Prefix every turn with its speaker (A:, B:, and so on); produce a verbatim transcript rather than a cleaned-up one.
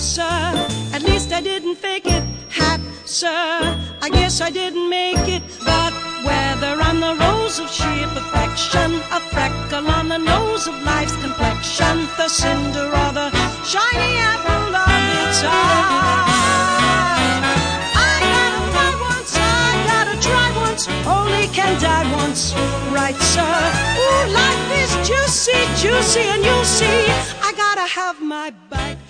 A: sir. At least I didn't fake it. Hat, sir. I guess I didn't make it. But whether I'm the rose of sheer perfection, a freckle on the nose of life's complexion, the cinder or the shiny apple of its eye, I gotta fly once, I gotta try once, only can die once, right, sir? Ooh, life is juicy, juicy, and you'll see I gotta have my bite.